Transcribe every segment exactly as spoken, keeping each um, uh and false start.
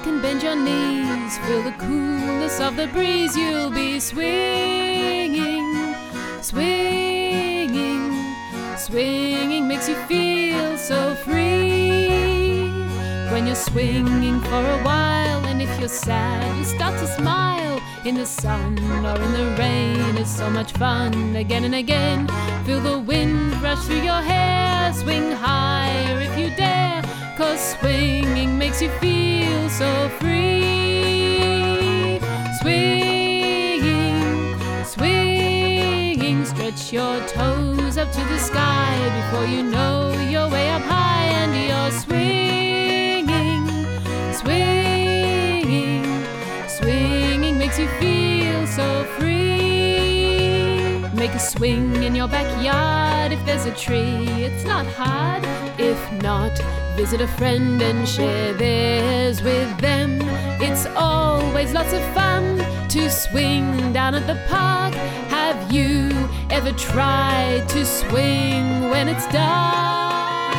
back and bend your knees. Feel the coolness of the breeze. You'll be swinging, swinging, swinging makes you feel so free. When you're swinging for a while, and if you're sad, you start to smile. In the sun or in the rain, it's so much fun. Again and again, feel the wind rush through your hair. Swing higher if you dare, 'cause swinging makes you feel so free. Swinging, swinging, stretch your toes up to the sky. Before you know, you're way up high and you're swinging, swinging, swinging makes you feel so free. Make a swing in your backyard. If there's a tree, it's not hard. If not, visit a friend and share theirs with them. It's always lots of fun to swing down at the park. Have you ever tried to swing when it's dark?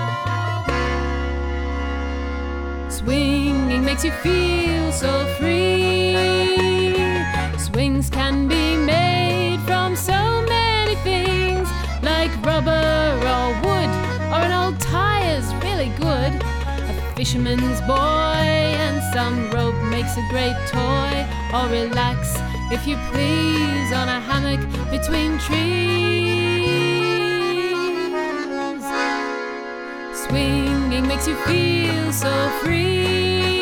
Swinging makes you feel so free. Swings can be made from so many things, like rubber or wood, or an old tire's really good. A fisherman's boy and some rope makes a great toy. Or relax, if you please, on a hammock between trees. Swinging makes you feel so free.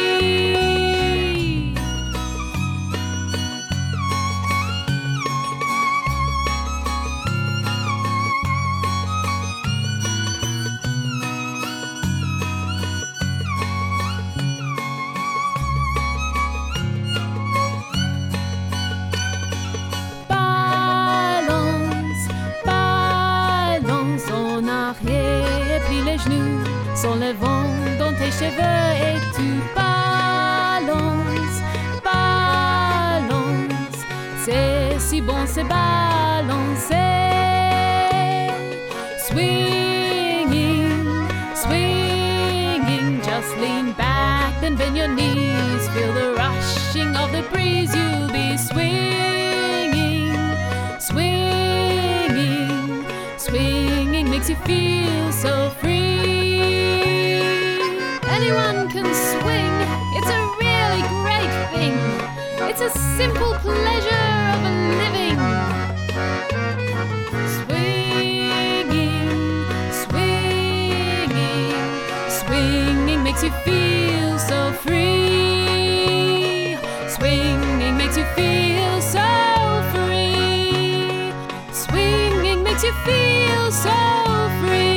Sont le vent dans tes cheveux et tu balances, balances. C'est si bon, c'est balancer. Swinging, swinging, just lean back and bend your knees. Feel the rushing of the breeze. You'll be swinging, swinging, swinging makes you feel so free. Anyone can swing, it's a really great thing. It's a simple pleasure of living. Swinging, swinging, swinging makes you feel so free. Swinging makes you feel so free. Swinging makes you feel so free.